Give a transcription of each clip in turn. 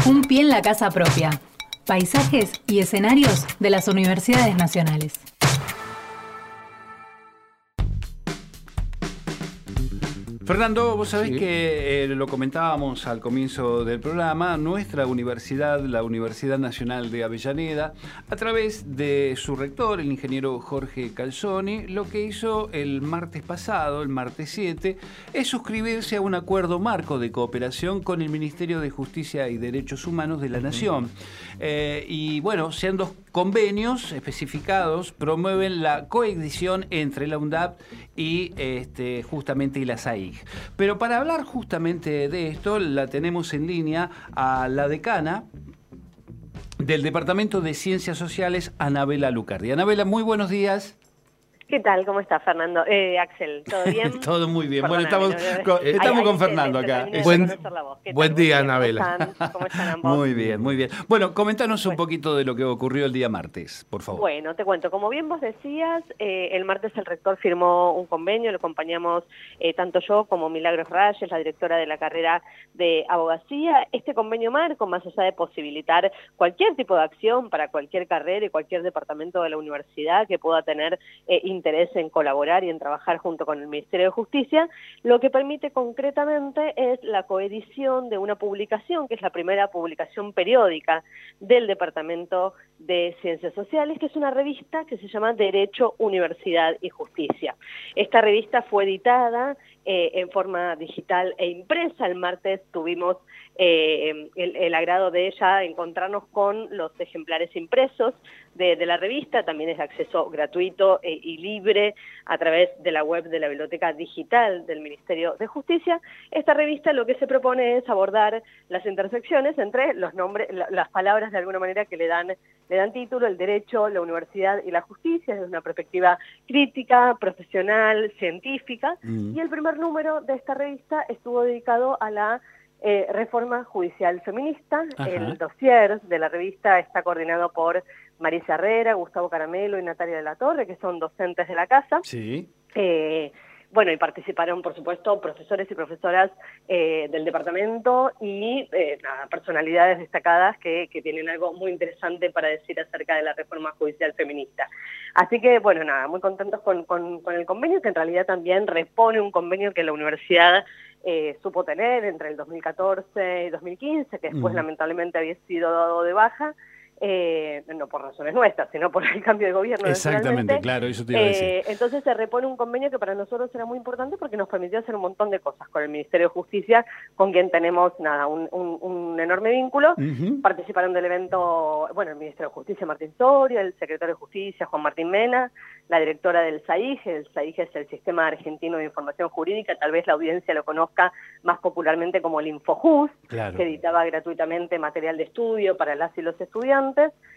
Un pie en la casa propia. Paisajes y escenarios de las universidades nacionales. Fernando, vos sabés que lo comentábamos al comienzo del programa, nuestra universidad, la Universidad Nacional de Avellaneda, a través de su rector, el ingeniero Jorge Calzoni, lo que hizo el martes pasado, el martes 7, es suscribirse a un acuerdo marco de cooperación con el Ministerio de Justicia y Derechos Humanos de la Nación. Y bueno, sean dos convenios especificados, promueven la coedición entre la UNDAP y justamente y la SAIG. Pero para hablar justamente de esto, la tenemos en línea a la decana del Departamento de Ciencias Sociales, Anabela Lucardi. Anabela, muy buenos días. ¿Qué tal? ¿Cómo estás, Fernando? Axel, ¿todo bien? Todo muy bien. Perdóname, Bueno, estamos con Fernando acá. Buen día, Anabela. ¿Cómo están ambos? Muy bien, muy bien. Bueno, comentanos un poquito de lo que ocurrió el día martes, por favor. Bueno, te cuento. Como bien vos decías, el martes el rector firmó un convenio, lo acompañamos tanto yo como Milagros Reyes, la directora de la carrera de abogacía. Este convenio marco, más allá de posibilitar cualquier tipo de acción para cualquier carrera y cualquier departamento de la universidad que pueda tener interés en colaborar y en trabajar junto con el Ministerio de Justicia, lo que permite concretamente es la coedición de una publicación, que es la primera publicación periódica del Departamento de Ciencias Sociales, que es una revista que se llama Derecho, Universidad y Justicia. Esta revista fue editada en forma digital e impresa. El martes tuvimos el agrado de ella encontrarnos con los ejemplares impresos de la revista. También es de acceso gratuito y libre a través de la web de la Biblioteca Digital del Ministerio de Justicia. Esta revista lo que se propone es abordar las intersecciones entre los nombres, las palabras de alguna manera que le dan título, el derecho, la universidad y la justicia, desde una perspectiva crítica, profesional, científica. Y el primer número de esta revista estuvo dedicado a la reforma judicial feminista. Ajá. El dossier de la revista está coordinado por Marisa Herrera, Gustavo Caramelo y Natalia de la Torre, que son docentes de la casa. Sí. Bueno, y participaron, por supuesto, profesores y profesoras del departamento y personalidades destacadas que tienen algo muy interesante para decir acerca de la reforma judicial feminista. Así que, bueno, nada, muy contentos con el convenio, que en realidad también repone un convenio que la universidad supo tener entre el 2014 y 2015, que después lamentablemente había sido dado de baja. No por razones nuestras, sino por el cambio de gobierno. Exactamente, claro, eso te iba a decir. Entonces se repone un convenio que para nosotros era muy importante porque nos permitió hacer un montón de cosas con el Ministerio de Justicia, con quien tenemos un enorme vínculo. Participaron del evento, bueno, el Ministerio de Justicia, Martín Soria, el secretario de Justicia, Juan Martín Mena, la directora del SAIG. El SAIG es el Sistema Argentino de Información Jurídica, tal vez la audiencia lo conozca más popularmente como el Infojus, claro, que editaba gratuitamente material de estudio para las y los estudiantes,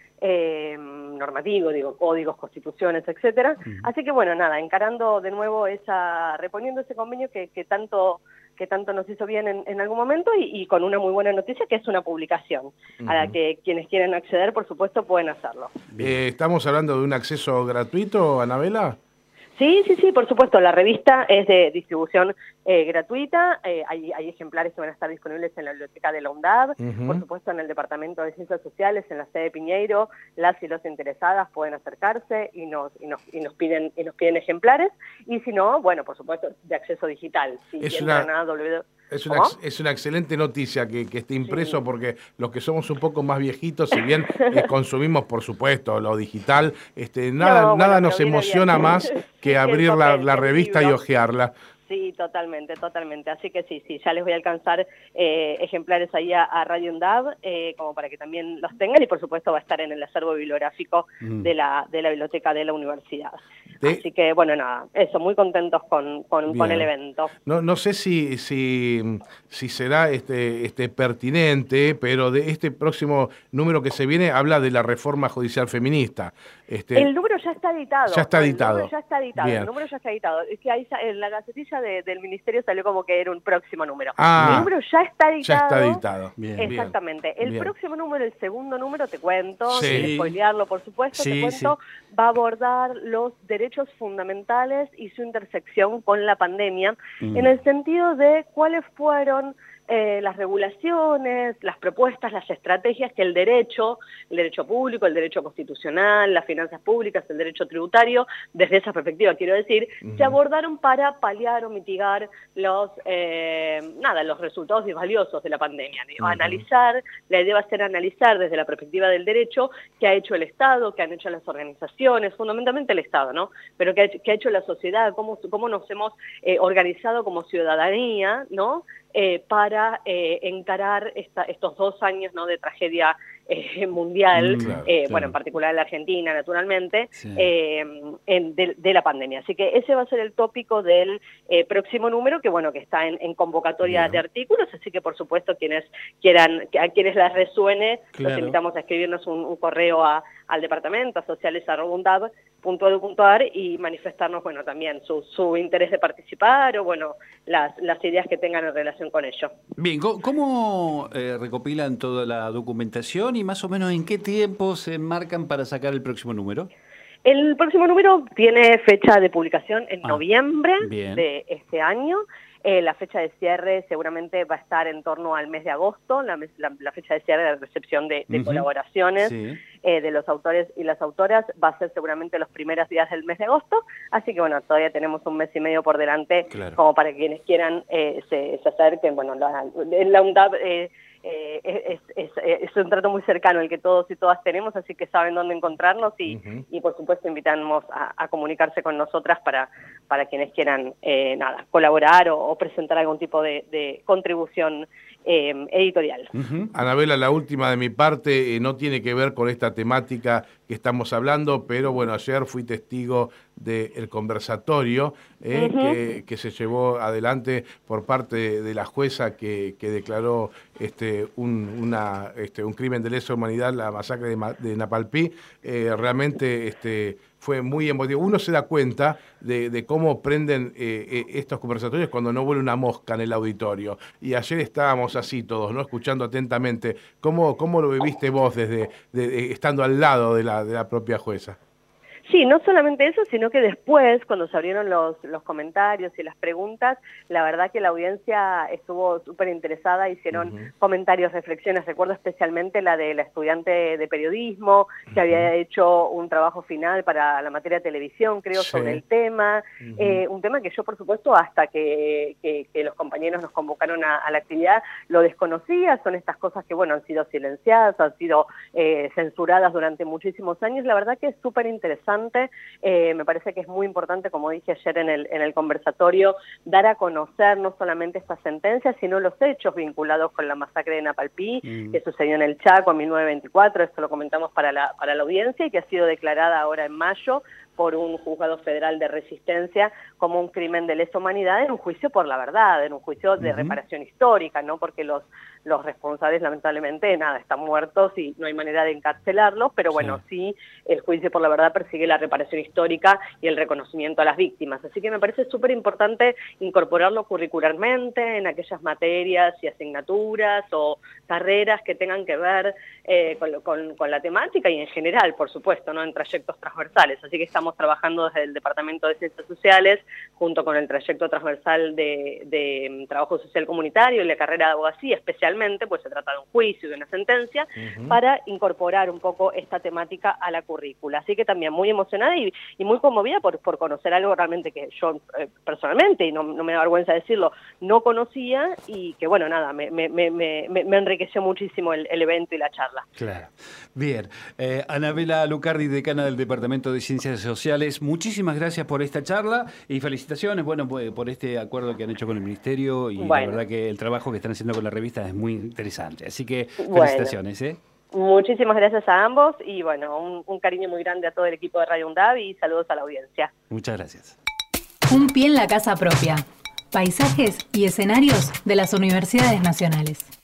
normativo, códigos, constituciones, etcétera. Así que bueno, nada, encarando de nuevo reponiendo ese convenio que tanto nos hizo bien en algún momento y con una muy buena noticia, que es una publicación a la que quienes quieren acceder, por supuesto, pueden hacerlo. ¿Estamos hablando de un acceso gratuito, Anabela? Sí, por supuesto. La revista es de distribución gratuita. Hay ejemplares que van a estar disponibles en la biblioteca de la UNDAB, por supuesto en el Departamento de Ciencias Sociales, en la sede de Piñeiro. Las y los interesadas pueden acercarse y nos piden ejemplares. Y si no, bueno, por supuesto, de acceso digital. Si es una excelente noticia que esté impreso, porque los que somos un poco más viejitos, si bien consumimos, por supuesto, lo digital, nada nos emociona más que abrir la revista y hojearla. Sí, totalmente. Así que sí, ya les voy a alcanzar ejemplares ahí a Radio UNDAB, como para que también los tengan, y por supuesto va a estar en el acervo bibliográfico de la biblioteca de la universidad. Así que, bueno, nada, eso, muy contentos con el evento. No sé si será pertinente, pero de este próximo número que se viene habla de la reforma judicial feminista. El número ya está editado. El número ya está editado. Es que ahí en la gacetilla del Ministerio salió como que era un próximo número. El número ya está editado. Ya está editado. Bien. Exactamente. El próximo número, el segundo número, te cuento, sin spoilearlo, por supuesto, va a abordar los derechos fundamentales y su intersección con la pandemia, en el sentido de cuáles fueron las regulaciones, las propuestas, las estrategias que el derecho público, el derecho constitucional, las finanzas públicas, el derecho tributario, desde esa perspectiva, quiero decir, se abordaron para paliar o mitigar los resultados desvaliosos de la pandemia. Analizar, la idea va a ser analizar desde la perspectiva del derecho qué ha hecho el Estado, qué han hecho las organizaciones, fundamentalmente el Estado, ¿no? Pero qué ha hecho la sociedad, cómo nos hemos organizado como ciudadanía, ¿no? Para encarar estos 2 años, ¿no?, de tragedia mundial, claro. En particular en la Argentina, naturalmente, sí. De la pandemia. Así que ese va a ser el tópico del próximo número, que está en convocatoria de artículos, así que por supuesto a quienes les resuene, claro, los invitamos a escribirnos un correo al departamento, a sociales@undab.edu.ar y manifestarnos, también su interés de participar o, las ideas que tengan en relación con ello. Bien, ¿cómo recopilan toda la documentación y más o menos en qué tiempo se enmarcan para sacar el próximo número? El próximo número tiene fecha de publicación en noviembre de este año. La fecha de cierre seguramente va a estar en torno al mes de agosto, la fecha de cierre de recepción de colaboraciones de los autores y las autoras va a ser seguramente los primeros días del mes de agosto, así que todavía tenemos un mes y medio por delante, claro, como para quienes quieran se acerquen. En la UNDAB es un trato muy cercano el que todos y todas tenemos, así que saben dónde encontrarnos y por supuesto invitamos a comunicarse con nosotras para quienes quieran colaborar o presentar algún tipo de contribución editorial. Anabela, la última de mi parte no tiene que ver con esta temática que estamos hablando, pero ayer fui testigo del conversatorio que se llevó adelante por parte de la jueza que declaró un crimen de lesa humanidad, la masacre de Napalpí. Realmente fue muy emotivo. Uno se da cuenta de cómo prenden estos conversatorios cuando no vuela una mosca en el auditorio. Y ayer estábamos así todos, ¿no?, escuchando atentamente. ¿Cómo lo viviste vos desde estando al lado de la propia jueza? Sí, no solamente eso, sino que después, cuando se abrieron los comentarios y las preguntas, la verdad que la audiencia estuvo súper interesada, hicieron comentarios, reflexiones. Recuerdo especialmente la de la estudiante de periodismo, que había hecho un trabajo final para la materia de televisión, creo, sobre el tema. Un tema que yo, por supuesto, hasta que los compañeros nos convocaron a la actividad, lo desconocía. Son estas cosas que, han sido silenciadas, han sido censuradas durante muchísimos años. La verdad que es súper interesante. Me parece que es muy importante, como dije ayer en el conversatorio, dar a conocer no solamente esta sentencia, sino los hechos vinculados con la masacre de Napalpí, que sucedió en el Chaco en 1924, esto lo comentamos para la audiencia, y que ha sido declarada ahora en mayo por un juzgado federal de Resistencia como un crimen de lesa humanidad en un juicio por la verdad, en un juicio de reparación histórica, ¿no? Porque los responsables lamentablemente están muertos y no hay manera de encarcelarlos, pero sí el juicio por la verdad persigue la reparación histórica y el reconocimiento a las víctimas. Así que me parece súper importante incorporarlo curricularmente en aquellas materias y asignaturas o carreras que tengan que ver con la temática y en general, por supuesto, ¿no?, en trayectos transversales. Así que estamos trabajando desde el Departamento de Ciencias Sociales, junto con el trayecto transversal de Trabajo Social Comunitario y la carrera de abogacía, especialmente, pues se trata de un juicio y de una sentencia, para incorporar un poco esta temática a la currícula. Así que también muy emocionada y muy conmovida por conocer algo realmente que yo personalmente, y no me da vergüenza decirlo, no conocía y que, me enriqueció muchísimo el evento y la charla. Claro. Bien. Anabela Lucardi, decana del Departamento de Ciencias Sociales, muchísimas gracias por esta charla y felicitaciones, por este acuerdo que han hecho con el Ministerio y la verdad que el trabajo que están haciendo con la revista es muy interesante. Así que felicitaciones. Muchísimas gracias a ambos y un cariño muy grande a todo el equipo de Radio UNDAB y saludos a la audiencia. Muchas gracias. Un pie en la casa propia. Paisajes y escenarios de las universidades nacionales.